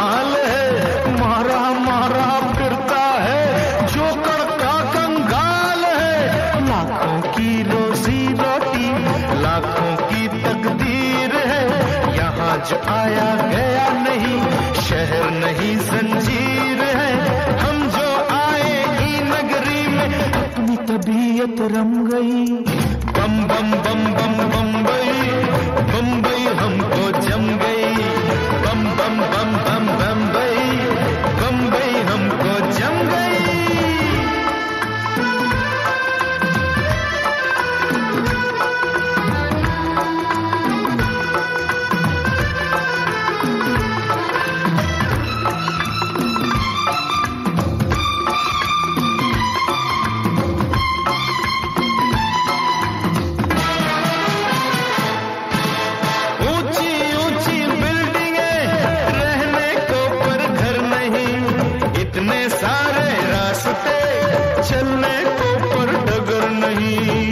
माल है, मारा मारा फिरता है जो करता कंगाल है। लाखों की रोजी रोटी, लाखों की तकदीर है, यहाँ जो आया गया नहीं, शहर नहीं जंजीर है। हम जो आए ही नगरी में, अपनी तबीयत रम गई। बम बम बम बम बम्बई, बम्बई हमको जम गई। बम बम बम बम बम्बई, बम्बई हमको जम गई। चलने को पर डगर नहीं,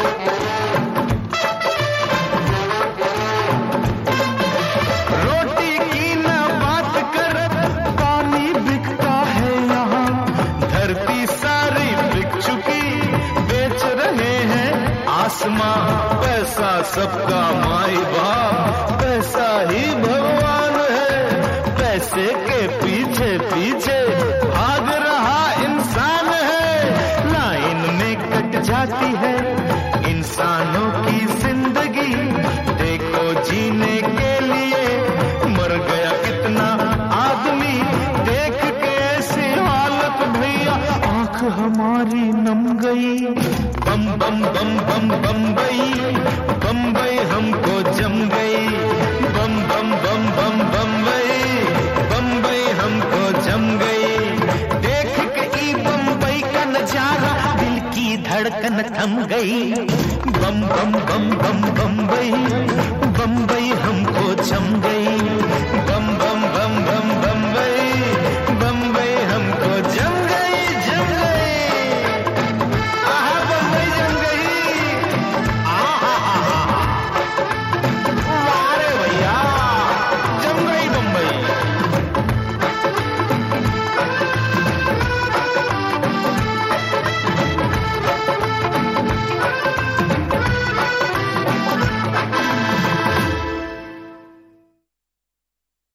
रोटी की ना बात कर, पानी बिकता है यहाँ। धरती सारी बिक चुकी, बेच रहे हैं आसमां। पैसा सबका माई बाप, पैसा ही भगवान है। पैसे के पीछे पीछे भाग रहा इंसान है। लाइन में कट जाती है इंसानों की जिंदगी, देखो जीने के लिए मर गया कितना आदमी। देख के ऐसी हालत भैया आंख हमारी नम गई। बम बम बम बम बम्बई, बम्बई हमको जम गई। बम बम बम बम बम्बई, बम्बई हमको जम गई। देख के ई बम्बई का नजारा, दिल की धड़कन थम गई। बम बम बम बम बम्बई, बम्बई हमको जम गई।